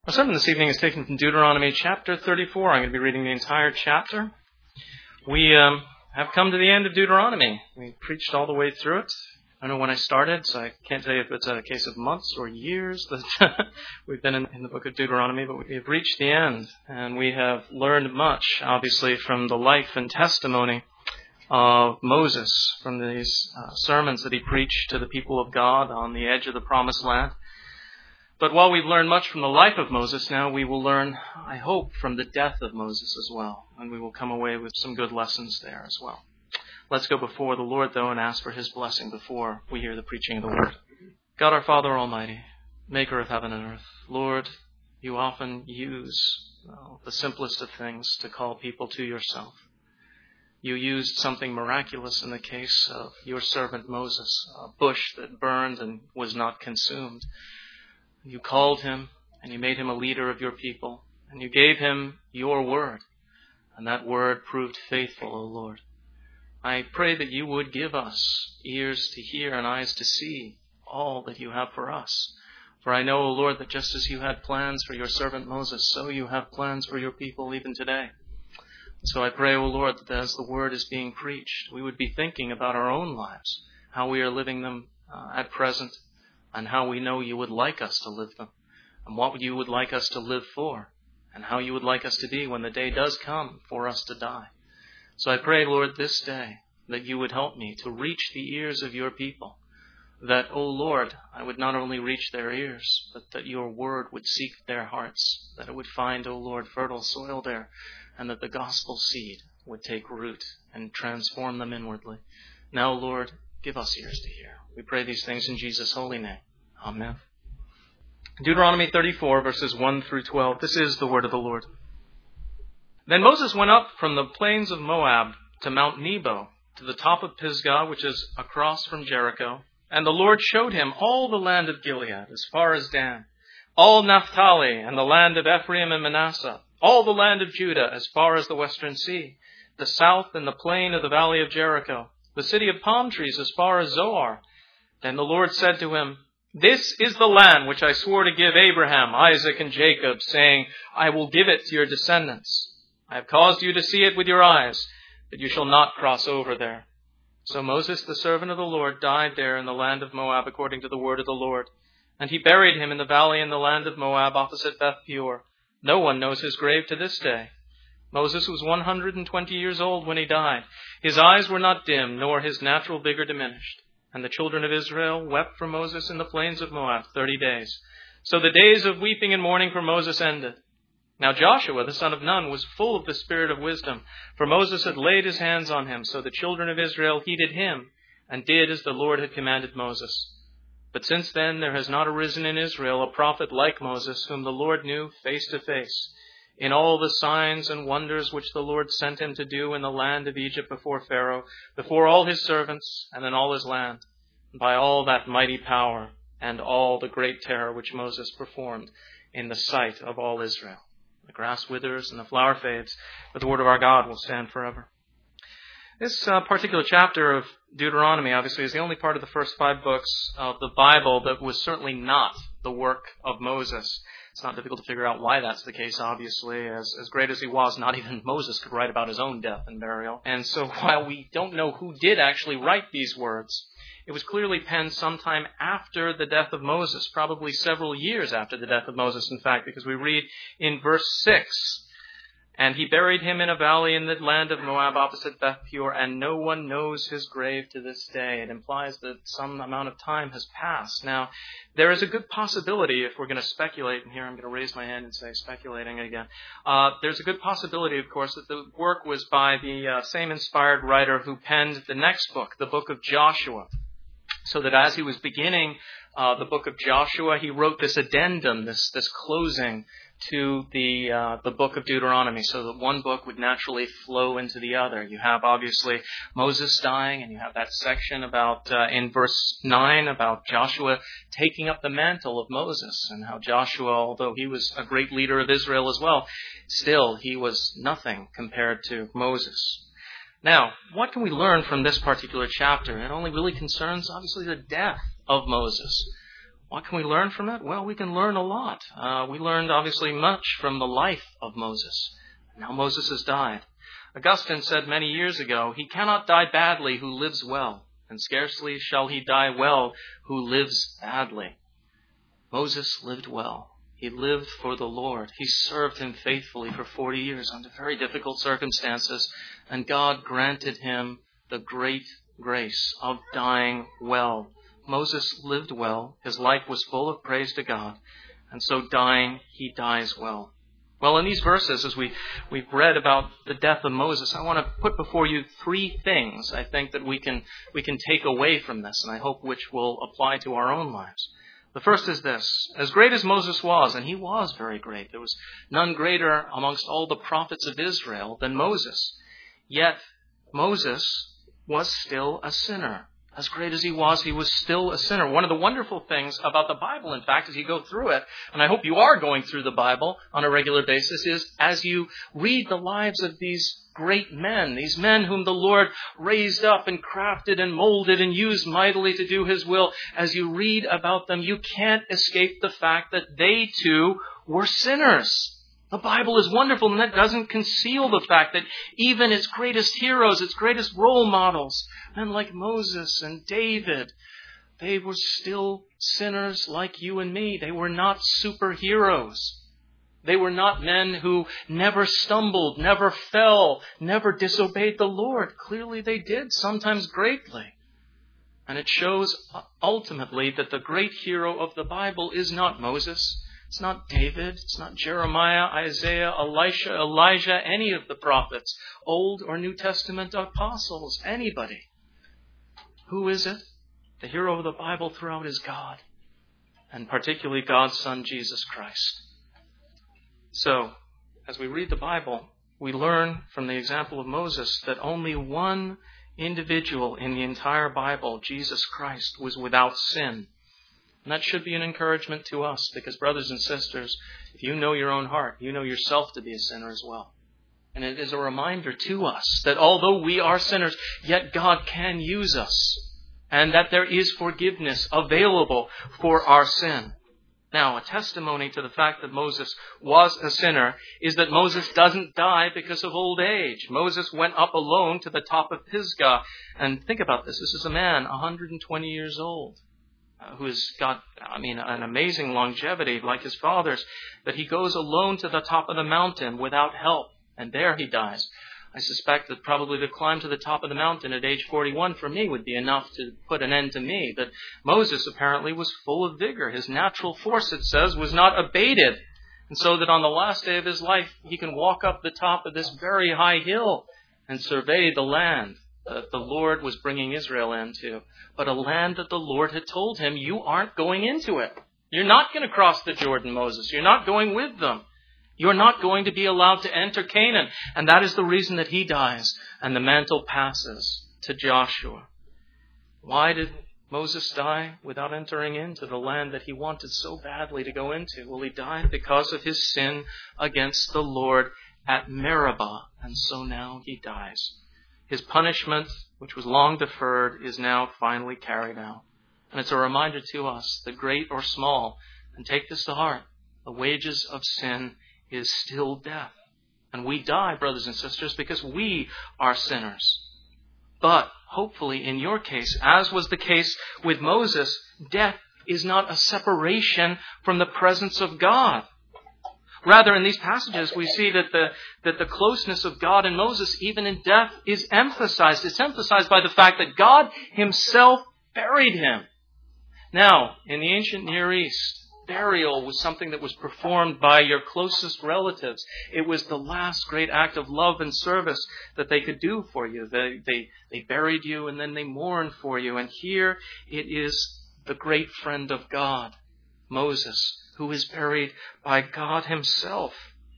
Our sermon this evening is taken from Deuteronomy chapter 34. I'm going to be reading the entire chapter. We have come to the end of Deuteronomy. We preached all the way through it. I don't know when I started, so I can't tell you if it's a case of months or years that we've been in the book of Deuteronomy, but we have reached the end, and we have learned much, obviously, from the life and testimony of Moses, from these sermons that he preached to the people of God on the edge of the Promised Land. But while we've learned much from the life of Moses, now we will learn, I hope, from the death of Moses as well. And we will come away with some good lessons there as well. Let's go before the Lord, though, and ask for His blessing before we hear the preaching of the Word. God our Father Almighty, maker of heaven and earth, Lord, you often use the simplest of things to call people to yourself. You used something miraculous in the case of your servant Moses, a bush that burned and was not consumed. You called him, and you made him a leader of your people, and you gave him your word, and that word proved faithful, O Lord. I pray that you would give us ears to hear and eyes to see all that you have for us. For I know, O Lord, that just as you had plans for your servant Moses, so you have plans for your people even today. So I pray, O Lord, that as the word is being preached, we would be thinking about our own lives, how we are living them at present, and how we know you would like us to live them, and what you would like us to live for, and how you would like us to be when the day does come for us to die. So I pray, Lord, this day that you would help me to reach the ears of your people, that, O Lord, I would not only reach their ears, but that your word would seek their hearts, that it would find, O Lord, fertile soil there, and that the gospel seed would take root and transform them inwardly. Now, Lord, give us ears to hear. We pray these things in Jesus' holy name. Amen. Deuteronomy 34, verses 1 through 12. This is the word of the Lord. Then Moses went up from the plains of Moab to Mount Nebo, to the top of Pisgah, which is across from Jericho. And the Lord showed him all the land of Gilead, as far as Dan, all Naphtali, and the land of Ephraim and Manasseh, all the land of Judah, as far as the western sea, the south and the plain of the valley of Jericho, the city of palm trees, as far as Zoar. Then the Lord said to him, This is the land which I swore to give Abraham, Isaac, and Jacob, saying, I will give it to your descendants. I have caused you to see it with your eyes, but you shall not cross over there. So Moses, the servant of the Lord, died there in the land of Moab according to the word of the Lord. And he buried him in the valley in the land of Moab opposite Beth Peor. No one knows his grave to this day. Moses was 120 years old when he died. His eyes were not dim, nor his natural vigor diminished. And the children of Israel wept for Moses in the plains of Moab 30 days. So the days of weeping and mourning for Moses ended. Now Joshua, the son of Nun, was full of the spirit of wisdom, for Moses had laid his hands on him. So the children of Israel heeded him, and did as the Lord had commanded Moses. But since then there has not arisen in Israel a prophet like Moses, whom the Lord knew face to face, in all the signs and wonders which the Lord sent him to do in the land of Egypt before Pharaoh, before all his servants, and in all his land, by all that mighty power and all the great terror which Moses performed in the sight of all Israel. The grass withers and the flower fades, but the word of our God will stand forever. This particular chapter of Deuteronomy, obviously, is the only part of the first 5 books of the Bible that was certainly not the work of Moses. It's not difficult to figure out why that's the case, obviously. As great as he was, not even Moses could write about his own death and burial. And so while we don't know who did actually write these words, it was clearly penned sometime after the death of Moses, probably several years after the death of Moses, in fact, because we read in verse 6, And he buried him in a valley in the land of Moab opposite Beth Peor, and no one knows his grave to this day. It implies that some amount of time has passed. Now, there is a good possibility, if we're going to speculate, and here I'm going to raise my hand and say speculating again, there's a good possibility, of course, that the work was by the same inspired writer who penned the next book, the book of Joshua. So that as he was beginning the book of Joshua, he wrote this addendum, this closing to the book of Deuteronomy, so that one book would naturally flow into the other. You have obviously Moses dying, and you have that section about in verse 9 about Joshua taking up the mantle of Moses, and how Joshua, although he was a great leader of Israel as well, still he was nothing compared to Moses. Now, what can we learn from this particular chapter? It only really concerns, obviously, the death of Moses. What can we learn from it? Well, we can learn a lot. We learned obviously much from the life of Moses. Now Moses has died. Augustine said many years ago, "He cannot die badly who lives well, and scarcely shall he die well who lives badly." Moses lived well. He lived for the Lord. He served him faithfully for 40 years under very difficult circumstances, and God granted him the great grace of dying well. Moses lived well. His life was full of praise to God, and so dying, he dies well. Well, in these verses, as we've read about the death of Moses, I want to put before you three things I think that we can take away from this, and I hope which will apply to our own lives. The first is this: as great as Moses was, and he was very great, there was none greater amongst all the prophets of Israel than Moses. Yet Moses was still a sinner. As great as he was still a sinner. One of the wonderful things about the Bible, in fact, as you go through it, and I hope you are going through the Bible on a regular basis, is as you read the lives of these great men, these men whom the Lord raised up and crafted and molded and used mightily to do his will, as you read about them, you can't escape the fact that they too were sinners. The Bible is wonderful, and that doesn't conceal the fact that even its greatest heroes, its greatest role models, men like Moses and David, they were still sinners like you and me. They were not superheroes. They were not men who never stumbled, never fell, never disobeyed the Lord. Clearly they did, sometimes greatly. And it shows ultimately that the great hero of the Bible is not Moses. It's not David, it's not Jeremiah, Isaiah, Elisha, Elijah, any of the prophets, Old or New Testament apostles, anybody. Who is it? The hero of the Bible throughout is God, and particularly God's Son, Jesus Christ. So, as we read the Bible, we learn from the example of Moses that only one individual in the entire Bible, Jesus Christ, was without sin. And that should be an encouragement to us, because brothers and sisters, if you know your own heart, you know yourself to be a sinner as well. And it is a reminder to us that although we are sinners, yet God can use us, and that there is forgiveness available for our sin. Now, a testimony to the fact that Moses was a sinner is that Moses doesn't die because of old age. Moses went up alone to the top of Pisgah. And think about this. This is a man 120 years old. Who has got, an amazing longevity like his father's, but he goes alone to the top of the mountain without help, and there he dies. I suspect that probably to climb to the top of the mountain at age 41 for me would be enough to put an end to me. But Moses apparently was full of vigor. His natural force, it says, was not abated. And so that on the last day of his life, he can walk up the top of this very high hill and survey the land that the Lord was bringing Israel into, but a land that the Lord had told him, you aren't going into it. You're not going to cross the Jordan, Moses. You're not going with them. You're not going to be allowed to enter Canaan. And that is the reason that he dies, and the mantle passes to Joshua. Why did Moses die without entering into the land that he wanted so badly to go into? Well, he died because of his sin against the Lord at Meribah, and so now he dies. His punishment, which was long deferred, is now finally carried out. And it's a reminder to us that great or small, and take this to heart, the wages of sin is still death. And we die, brothers and sisters, because we are sinners. But hopefully in your case, as was the case with Moses, death is not a separation from the presence of God. Rather, in these passages, we see that the closeness of God and Moses, even in death, is emphasized. It's emphasized by the fact that God himself buried him. Now, in the ancient Near East, burial was something that was performed by your closest relatives. It was the last great act of love and service that they could do for you. They buried you and then they mourned for you. And here it is the great friend of God, Moses, who is buried by God himself.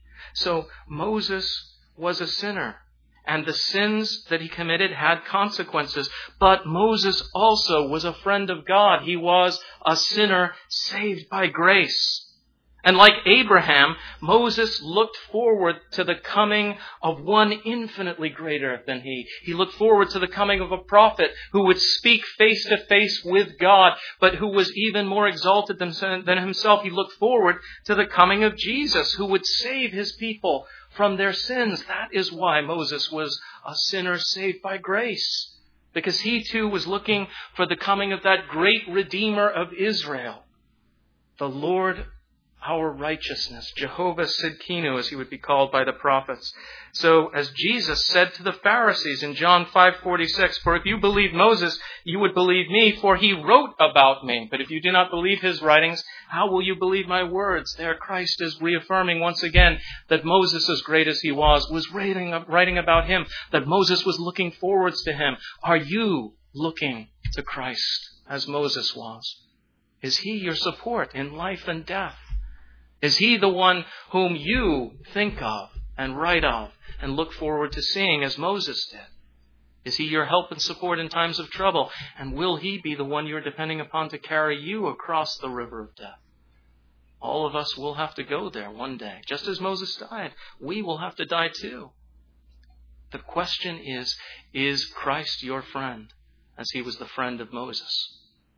So Moses was a sinner, and the sins that he committed had consequences. But Moses also was a friend of God. He was a sinner saved by grace. And like Abraham, Moses looked forward to the coming of one infinitely greater than he. He looked forward to the coming of a prophet who would speak face to face with God, but who was even more exalted than himself. He looked forward to the coming of Jesus, who would save his people from their sins. That is why Moses was a sinner saved by grace, because he too was looking for the coming of that great Redeemer of Israel, the Lord our righteousness, Jehovah Sidkenu, as he would be called by the prophets. So, as Jesus said to the Pharisees in John 5:46, "For if you believe Moses, you would believe me, for he wrote about me. But if you do not believe his writings, how will you believe my words?" There Christ is reaffirming once again that Moses, as great as he was writing about him, that Moses was looking forwards to him. Are you looking to Christ as Moses was? Is he your support in life and death? Is he the one whom you think of and write of and look forward to seeing as Moses did? Is he your help and support in times of trouble? And will he be the one you're depending upon to carry you across the river of death? All of us will have to go there one day. Just as Moses died, we will have to die too. The question is Christ your friend, as he was the friend of Moses?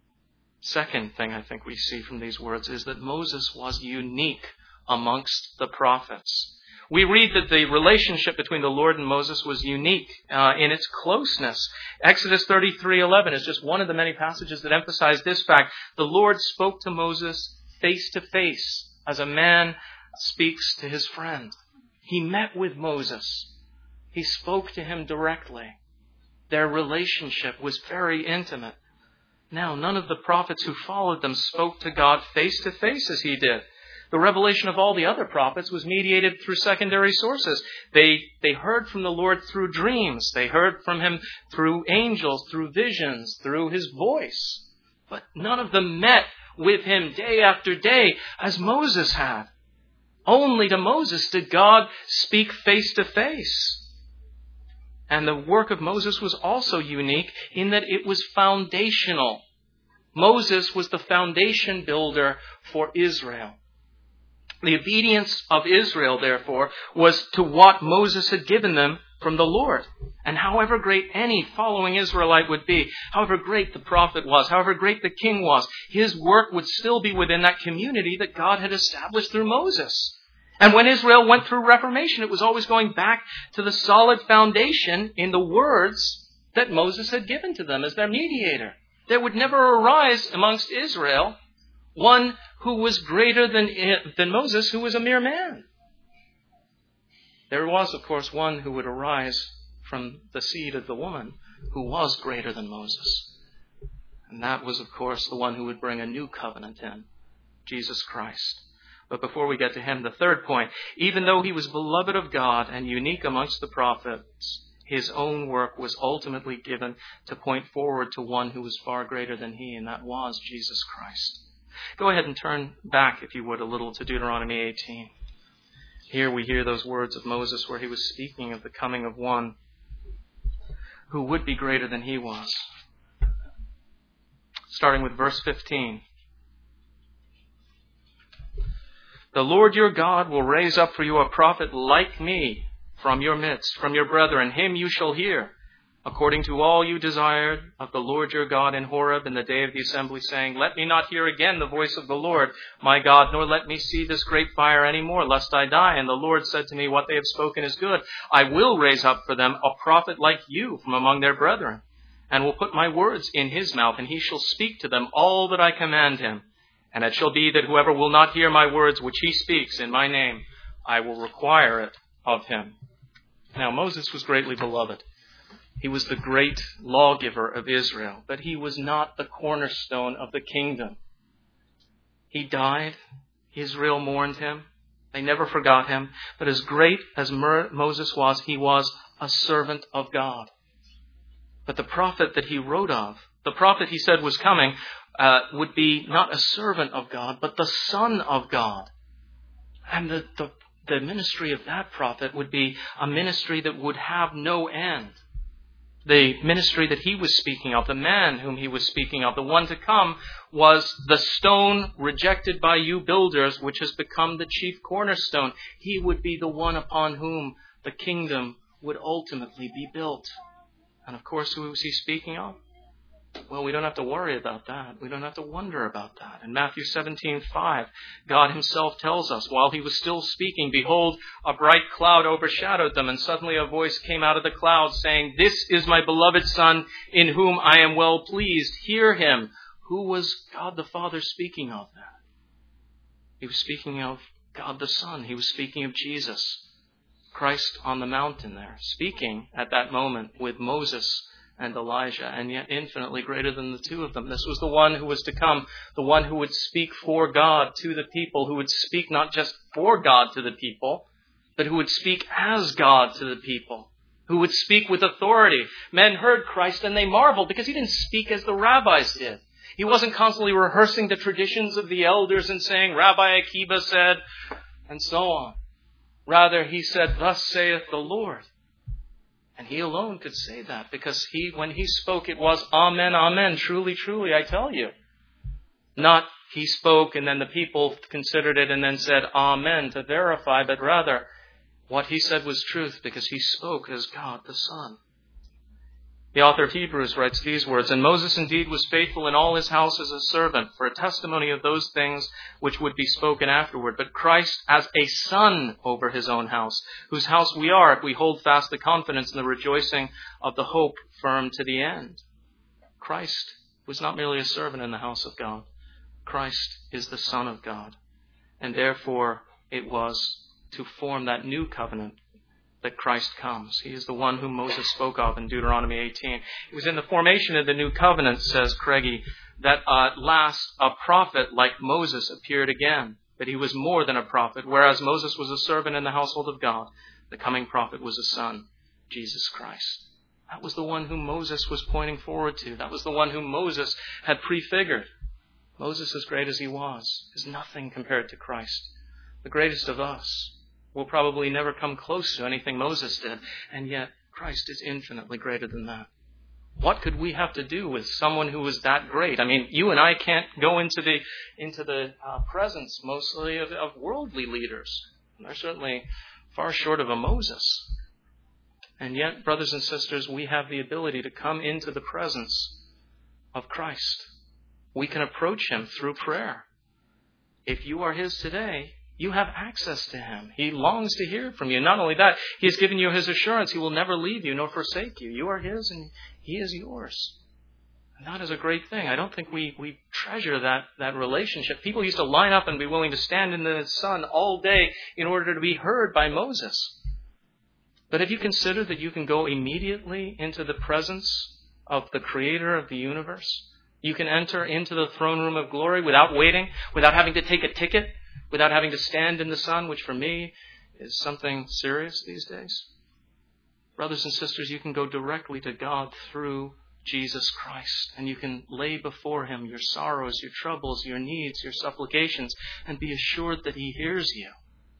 Second thing I think we see from these words is that Moses was unique amongst the prophets. We read that the relationship between the Lord and Moses was unique in its closeness. Exodus 33:11 is just one of the many passages that emphasize this fact. The Lord spoke to Moses face to face, as a man speaks to his friend. He met with Moses. He spoke to him directly. Their relationship was very intimate. Now, none of the prophets who followed them spoke to God face to face as he did. The revelation of all the other prophets was mediated through secondary sources. They heard from the Lord through dreams. They heard from him through angels, through visions, through his voice. But none of them met with him day after day as Moses had. Only to Moses did God speak face to face. And the work of Moses was also unique in that it was foundational. Moses was the foundation builder for Israel. The obedience of Israel, therefore, was to what Moses had given them from the Lord. And however great any following Israelite would be, however great the prophet was, however great the king was, his work would still be within that community that God had established through Moses. And when Israel went through Reformation, it was always going back to the solid foundation in the words that Moses had given to them as their mediator. There would never arise amongst Israel one who was greater than Moses, who was a mere man. There was, of course, one who would arise from the seed of the woman who was greater than Moses. And that was, of course, the one who would bring a new covenant in, Jesus Christ. But before we get to him, the third point, even though he was beloved of God and unique amongst the prophets, his own work was ultimately given to point forward to one who was far greater than he, and that was Jesus Christ. Go ahead and turn back, if you would, a little to Deuteronomy 18. Here we hear those words of Moses where he was speaking of the coming of one who would be greater than he was. Starting with verse 15. The Lord your God will raise up for you a prophet like me from your midst, from your brethren. Him you shall hear, according to all you desired of the Lord your God in Horeb in the day of the assembly, saying, Let me not hear again the voice of the Lord my God, nor let me see this great fire any more, lest I die. And the Lord said to me, What they have spoken is good. I will raise up for them a prophet like you from among their brethren, and will put my words in his mouth, and he shall speak to them all that I command him. And it shall be that whoever will not hear my words which he speaks in my name, I will require it of him. Now Moses was greatly beloved. He was the great lawgiver of Israel, but he was not the cornerstone of the kingdom. He died. Israel mourned him. They never forgot him. But as great as Moses was, he was a servant of God. But the prophet that he wrote of, the prophet he said was coming, would be not a servant of God, but the Son of God. And the ministry of that prophet would be a ministry that would have no end. The ministry that he was speaking of, the man whom he was speaking of, the one to come, was the stone rejected by you builders, which has become the chief cornerstone. He would be the one upon whom the kingdom would ultimately be built. And of course, who was he speaking of? Well, we don't have to worry about that. We don't have to wonder about that. In Matthew 17:5, God himself tells us, while he was still speaking, behold, a bright cloud overshadowed them, and suddenly a voice came out of the cloud saying, this is my beloved Son, in whom I am well pleased. Hear him. Who was God the Father speaking of then? He was speaking of God the Son. He was speaking of Jesus, Christ on the mountain there, speaking at that moment with Moses and Elijah, and yet infinitely greater than the two of them. This was the one who was to come, the one who would speak for God to the people, who would speak not just for God to the people, but who would speak as God to the people, who would speak with authority. Men heard Christ and they marveled because he didn't speak as the rabbis did. He wasn't constantly rehearsing the traditions of the elders and saying, Rabbi Akiva said, and so on. Rather, he said, thus saith the Lord. And he alone could say that because when he spoke, it was Amen, Amen, truly, truly, I tell you. Not he spoke and then the people considered it and then said Amen to verify, but rather what he said was truth because he spoke as God the Son. The author of Hebrews writes these words, and Moses indeed was faithful in all his house as a servant for a testimony of those things which would be spoken afterward. But Christ as a son over his own house, whose house we are if we hold fast the confidence and the rejoicing of the hope firm to the end. Christ was not merely a servant in the house of God. Christ is the Son of God. And therefore it was to form that new covenant that Christ comes. He is the one whom Moses spoke of in Deuteronomy 18. It was in the formation of the new covenant, says Craigie, that at last a prophet like Moses appeared again. That he was more than a prophet. Whereas Moses was a servant in the household of God, the coming prophet was a son, Jesus Christ. That was the one whom Moses was pointing forward to. That was the one whom Moses had prefigured. Moses, as great as he was, is nothing compared to Christ, the greatest of us. Will probably never come close to anything Moses did, and yet Christ is infinitely greater than that. What could we have to do with someone who was that great? I mean, you and I can't go into the presence mostly of worldly leaders. They're certainly far short of a Moses. And yet, brothers and sisters, we have the ability to come into the presence of Christ. We can approach him through prayer. If you are his today, you have access to him. He longs to hear from you. Not only that, he has given you his assurance. He will never leave you nor forsake you. You are his and he is yours. And that is a great thing. I don't think we treasure that relationship. People used to line up and be willing to stand in the sun all day in order to be heard by Moses. But have you considered that you can go immediately into the presence of the Creator of the universe? You can enter into the throne room of glory without waiting, without having to take a ticket, without having to stand in the sun, which for me is something serious these days. Brothers and sisters, you can go directly to God through Jesus Christ, and you can lay before him your sorrows, your troubles, your needs, your supplications, and be assured that he hears you.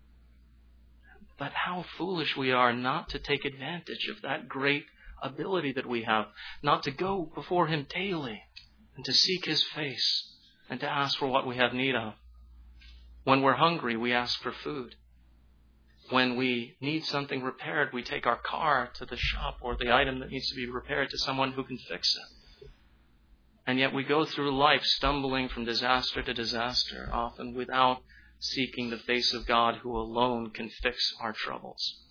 But how foolish we are not to take advantage of that great ability that we have, not to go before him daily and to seek his face and to ask for what we have need of. When we're hungry, we ask for food. When we need something repaired, we take our car to the shop or the item that needs to be repaired to someone who can fix it. And yet we go through life stumbling from disaster to disaster, often without seeking the face of God who alone can fix our troubles.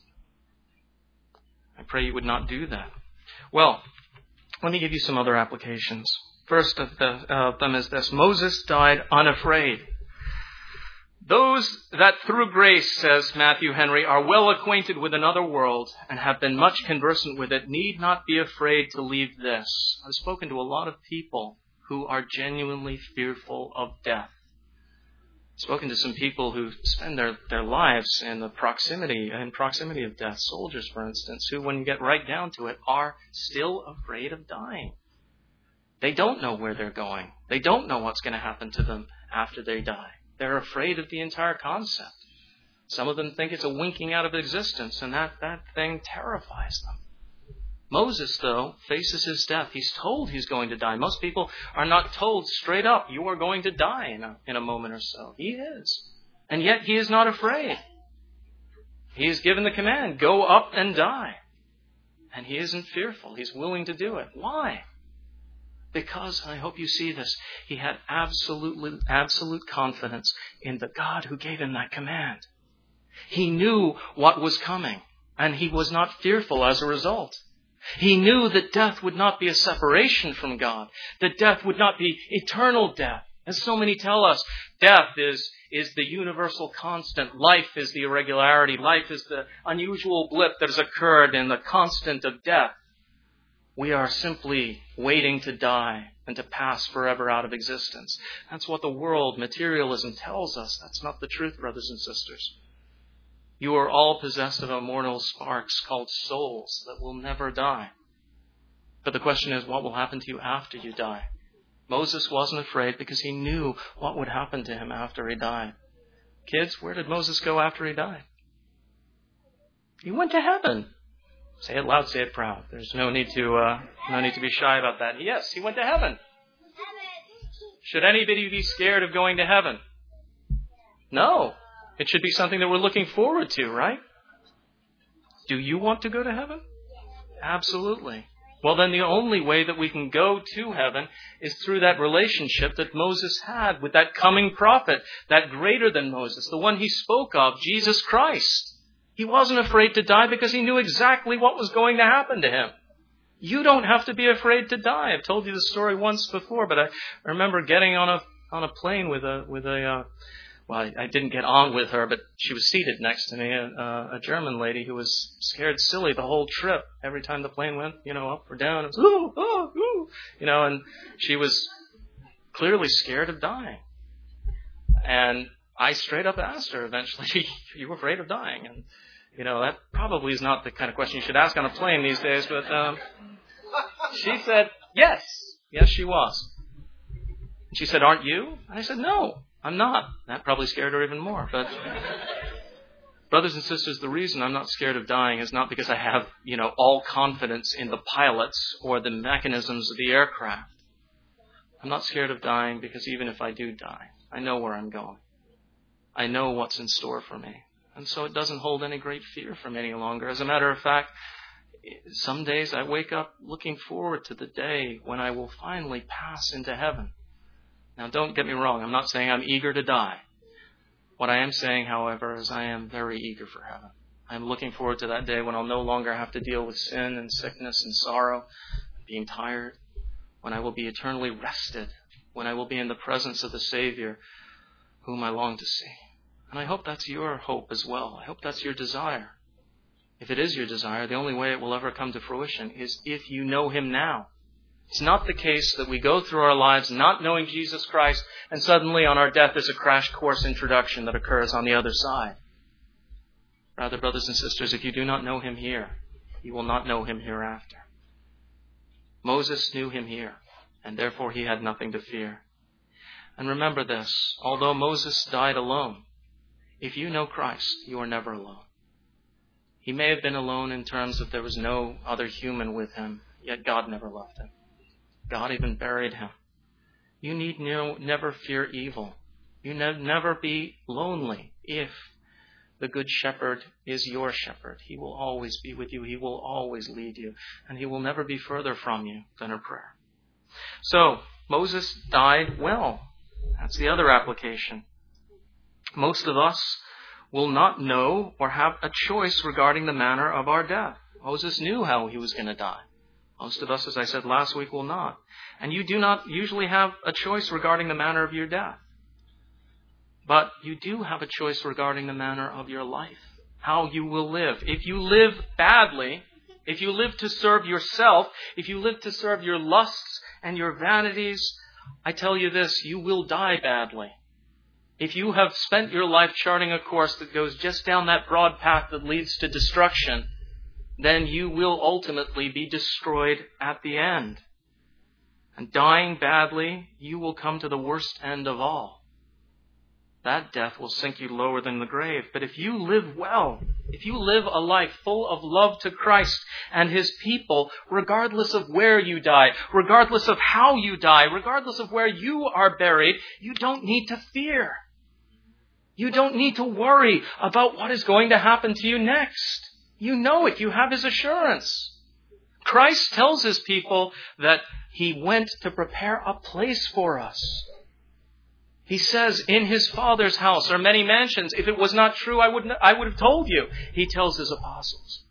I pray you would not do that. Well, let me give you some other applications. First of them is this. Moses died unafraid. Those that through grace, says Matthew Henry, are well acquainted with another world and have been much conversant with it, need not be afraid to leave this. I've spoken to a lot of people who are genuinely fearful of death. I've spoken to some people who spend their lives in the proximity of death. Soldiers, for instance, who, when you get right down to it, are still afraid of dying. They don't know where they're going. They don't know what's going to happen to them after they die. They're afraid of the entire concept. Some of them think it's a winking out of existence, and that thing terrifies them. Moses, though, faces his death. He's told he's going to die. Most people are not told straight up, you are going to die in a moment or so. He is. And yet he is not afraid. He is given the command, go up and die. And he isn't fearful. He's willing to do it. Why? Because, and I hope you see this, he had absolute confidence in the God who gave him that command. He knew what was coming, and he was not fearful as a result. He knew that death would not be a separation from God, that death would not be eternal death. As so many tell us, death is the universal constant. Life is the irregularity. Life is the unusual blip that has occurred in the constant of death. We are simply waiting to die and to pass forever out of existence. That's what the world, materialism, tells us. That's not the truth, brothers and sisters. You are all possessed of immortal sparks called souls that will never die. But the question is, what will happen to you after you die? Moses wasn't afraid because he knew what would happen to him after he died. Kids, where did Moses go after he died? He went to heaven. Say it loud, say it proud. There's no need to be shy about that. Yes, he went to heaven. Should anybody be scared of going to heaven? No. It should be something that we're looking forward to, right? Do you want to go to heaven? Absolutely. Well, then the only way that we can go to heaven is through that relationship that Moses had with that coming prophet, that greater than Moses, the one he spoke of, Jesus Christ. He wasn't afraid to die because he knew exactly what was going to happen to him. You don't have to be afraid to die. I've told you the story once before, but I remember getting on a plane with a well, I didn't get on with her, but she was seated next to me, a German lady who was scared silly the whole trip. Every time the plane went, up or down, it was, ooh, oh, ooh, and she was clearly scared of dying. And I straight up asked her eventually, are you afraid of dying? And, that probably is not the kind of question you should ask on a plane these days, but she said, yes. Yes, she was. And she said, aren't you? And I said, no. I'm not. That probably scared her even more. But brothers and sisters, the reason I'm not scared of dying is not because I have, all confidence in the pilots or the mechanisms of the aircraft. I'm not scared of dying because even if I do die, I know where I'm going. I know what's in store for me. And so it doesn't hold any great fear for me any longer. As a matter of fact, some days I wake up looking forward to the day when I will finally pass into heaven. Now, don't get me wrong. I'm not saying I'm eager to die. What I am saying, however, is I am very eager for heaven. I'm looking forward to that day when I'll no longer have to deal with sin and sickness and sorrow, being tired, when I will be eternally rested, when I will be in the presence of the Savior whom I long to see. And I hope that's your hope as well. I hope that's your desire. If it is your desire, the only way it will ever come to fruition is if you know Him now. It's not the case that we go through our lives not knowing Jesus Christ and suddenly on our death there's a crash course introduction that occurs on the other side. Rather, brothers and sisters, if you do not know Him here, you will not know Him hereafter. Moses knew Him here, and therefore he had nothing to fear. And remember this, although Moses died alone, if you know Christ, you are never alone. He may have been alone in terms of there was no other human with him, yet God never left him. God even buried him. You need never fear evil. You never be lonely if the Good Shepherd is your shepherd. He will always be with you. He will always lead you. And He will never be further from you than a prayer. So, Moses died well. That's the other application. Most of us will not know or have a choice regarding the manner of our death. Moses knew how he was going to die. Most of us, as I said last week, will not. And you do not usually have a choice regarding the manner of your death. But you do have a choice regarding the manner of your life, how you will live. If you live badly, if you live to serve yourself, if you live to serve your lusts and your vanities, I tell you this, you will die badly. If you have spent your life charting a course that goes just down that broad path that leads to destruction, then you will ultimately be destroyed at the end. And dying badly, you will come to the worst end of all. That death will sink you lower than the grave. But if you live well, if you live a life full of love to Christ and His people, regardless of where you die, regardless of how you die, regardless of where you are buried, you don't need to fear. You don't need to worry about what is going to happen to you next. You know it. You have His assurance. Christ tells His people that He went to prepare a place for us. He says, in His Father's house are many mansions. If it was not true, I would have told you. He tells His apostles.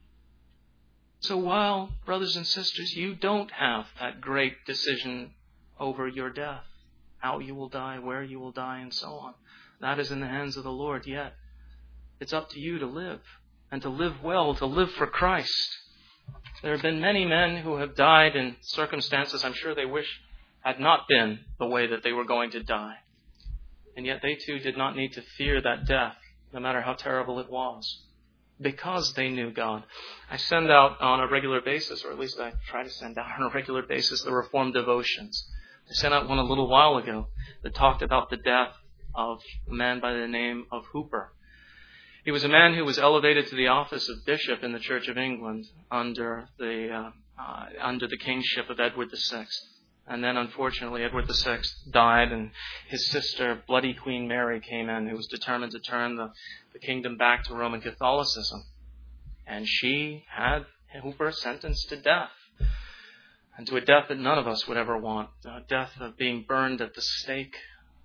So while, brothers and sisters, you don't have that great decision over your death, how you will die, where you will die, and so on, that is in the hands of the Lord yet. It's up to you to live, and to live well, to live for Christ. There have been many men who have died in circumstances I'm sure they wish had not been the way that they were going to die. And yet they too did not need to fear that death, no matter how terrible it was, because they knew God. I send out on a regular basis, or at least I try to send out on a regular basis, the Reformed devotions. I sent out one a little while ago that talked about the death of a man by the name of Hooper. He was a man who was elevated to the office of bishop in the Church of England under the kingship of Edward VI. And then, unfortunately, Edward VI died, and his sister, Bloody Queen Mary, came in, who was determined to turn the kingdom back to Roman Catholicism. And she had Hooper sentenced to death, and to a death that none of us would ever want, a death of being burned at the stake.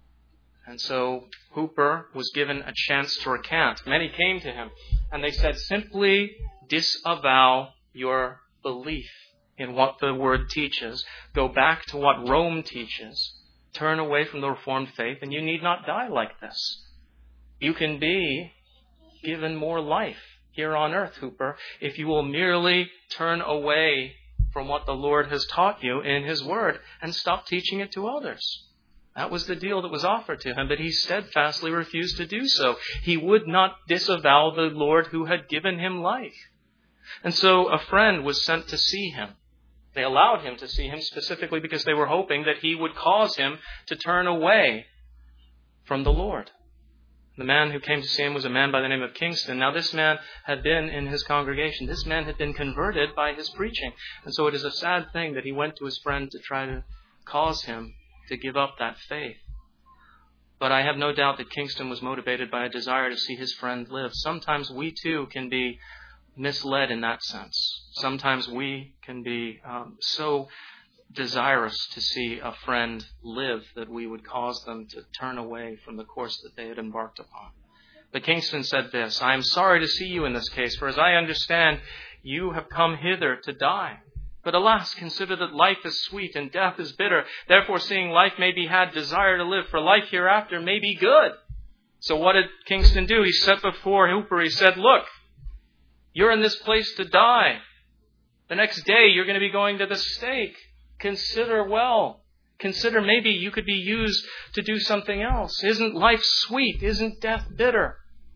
And so Hooper was given a chance to recant. Many came to him, and they said, simply disavow your belief in what the Word teaches. Go back to what Rome teaches. Turn away from the Reformed faith, and you need not die like this. You can be given more life here on earth, Hooper, if you will merely turn away from what the Lord has taught you in His Word and stop teaching it to others. That was the deal that was offered to him, but he steadfastly refused to do so. He would not disavow the Lord who had given him life. And so a friend was sent to see him. They allowed him to see him specifically because they were hoping that he would cause him to turn away from the Lord. The man who came to see him was a man by the name of Kingston. Now, this man had been in his congregation. This man had been converted by his preaching. And so it is a sad thing that he went to his friend to try to cause him to give up that faith. But I have no doubt that Kingston was motivated by a desire to see his friend live. Sometimes we too can be misled in that sense. Sometimes we can be so desirous to see a friend live that we would cause them to turn away from the course that they had embarked upon. But Kingston said this, I am sorry to see you in this case, for as I understand, you have come hither to die. But alas, consider that life is sweet and death is bitter. Therefore, seeing life may be had, desire to live, for life hereafter may be good. So what did Kingston do? He set before Hooper, he said, look, you're in this place to die. The next day, you're going to be going to the stake. Consider well. Consider maybe you could be used to do something else. Isn't life sweet? Isn't death bitter?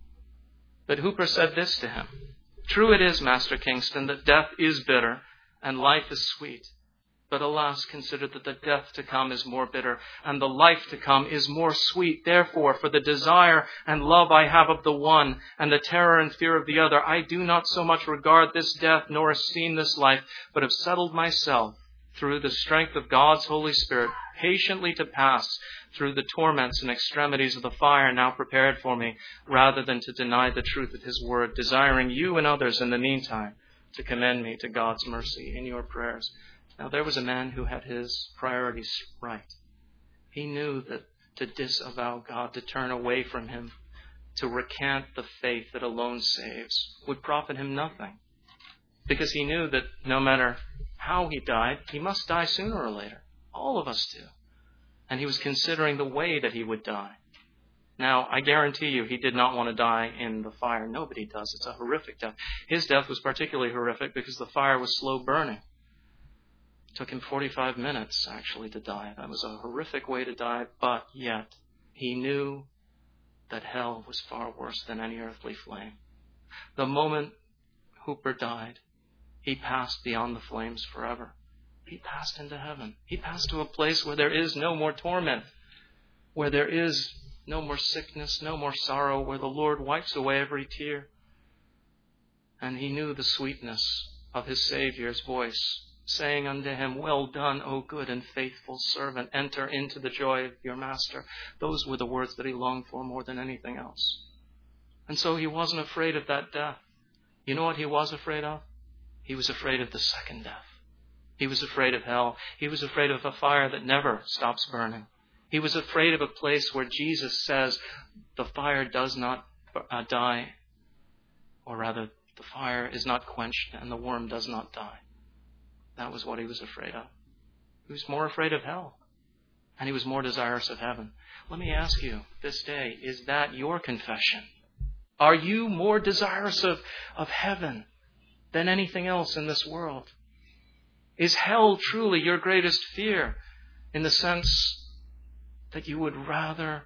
But Hooper said this to him. True it is, Master Kingston, that death is bitter and life is sweet. But alas, consider that the death to come is more bitter and the life to come is more sweet. Therefore, for the desire and love I have of the one and the terror and fear of the other, I do not so much regard this death nor esteem this life, but have settled myself through the strength of God's Holy Spirit patiently to pass through the torments and extremities of the fire now prepared for me, rather than to deny the truth of His word, desiring you and others in the meantime to commend me to God's mercy in your prayers. Now there was a man who had his priorities right. He knew that to disavow God, to turn away from Him, to recant the faith that alone saves, would profit him nothing. Because he knew that no matter how he died, he must die sooner or later. All of us do. And he was considering the way that he would die. Now, I guarantee you, he did not want to die in the fire. Nobody does. It's a horrific death. His death was particularly horrific because the fire was slow burning. It took him 45 minutes, actually, to die. That was a horrific way to die, but yet he knew that hell was far worse than any earthly flame. The moment Hooper died, he passed beyond the flames forever. He passed into heaven. He passed to a place where there is no more torment, where there is no more sickness, no more sorrow, where the Lord wipes away every tear. And he knew the sweetness of his Savior's voice, saying unto him, "Well done, O good and faithful servant. Enter into the joy of your master." Those were the words that he longed for more than anything else. And so he wasn't afraid of that death. You know what he was afraid of? He was afraid of the second death. He was afraid of hell. He was afraid of a fire that never stops burning. He was afraid of a place where Jesus says the fire does not die, or rather, the fire is not quenched and the worm does not die. That was what he was afraid of. He was more afraid of hell, and he was more desirous of heaven. Let me ask you this day, is that your confession? Are you more desirous of heaven than anything else in this world? Is hell truly your greatest fear, in the sense that you would rather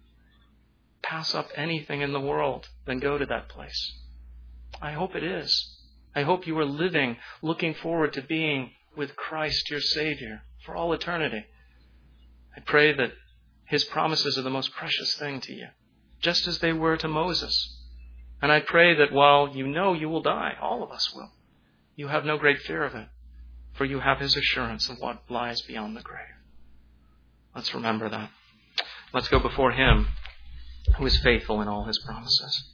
pass up anything in the world than go to that place? I hope it is. I hope you are living, looking forward to being with Christ your Savior for all eternity. I pray that his promises are the most precious thing to you, just as they were to Moses. And I pray that while you know you will die, all of us will, you have no great fear of it, for you have his assurance of what lies beyond the grave. Let's remember that. Let's go before him who is faithful in all his promises.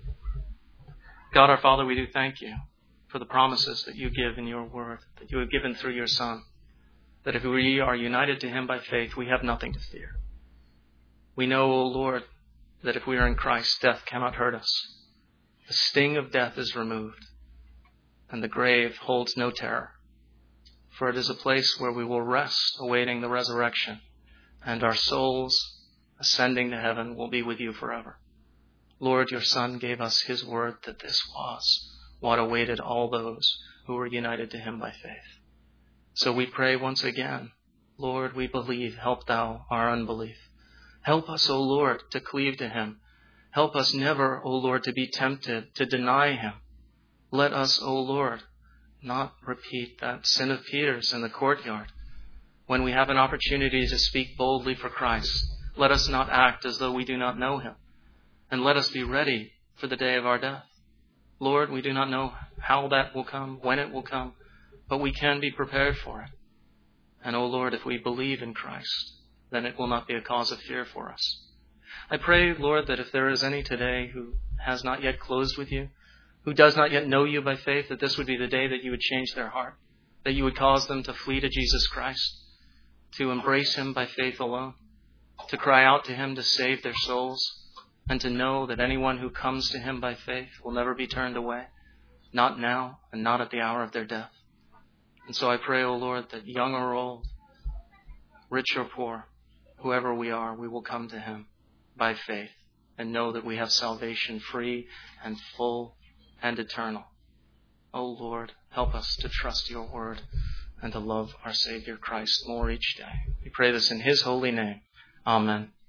God our Father, we do thank you for the promises that you give in your word, that you have given through your Son, that if we are united to him by faith, we have nothing to fear. We know, O Lord, that if we are in Christ, death cannot hurt us. The sting of death is removed, and the grave holds no terror, for it is a place where we will rest, awaiting the resurrection, and our souls, ascending to heaven, will be with you forever. Lord, your Son gave us his word that this was what awaited all those who were united to him by faith. So we pray once again, Lord, we believe, help thou our unbelief. Help us, O Lord, to cleave to him. Help us never, O Lord, to be tempted to deny him. Let us, O Lord, not repeat that sin of Peter's in the courtyard. When we have an opportunity to speak boldly for Christ, let us not act as though we do not know him. And let us be ready for the day of our death. Lord, we do not know how that will come, when it will come, but we can be prepared for it. And, O Lord, if we believe in Christ, then it will not be a cause of fear for us. I pray, Lord, that if there is any today who has not yet closed with you, who does not yet know you by faith, that this would be the day that you would change their heart, that you would cause them to flee to Jesus Christ, to embrace him by faith alone, to cry out to him to save their souls, and to know that anyone who comes to him by faith will never be turned away, not now and not at the hour of their death. And so I pray, O Lord, that young or old, rich or poor, whoever we are, we will come to him by faith and know that we have salvation free and full and eternal. O Lord, help us to trust your word and to love our Savior Christ more each day. We pray this in his holy name. Amen.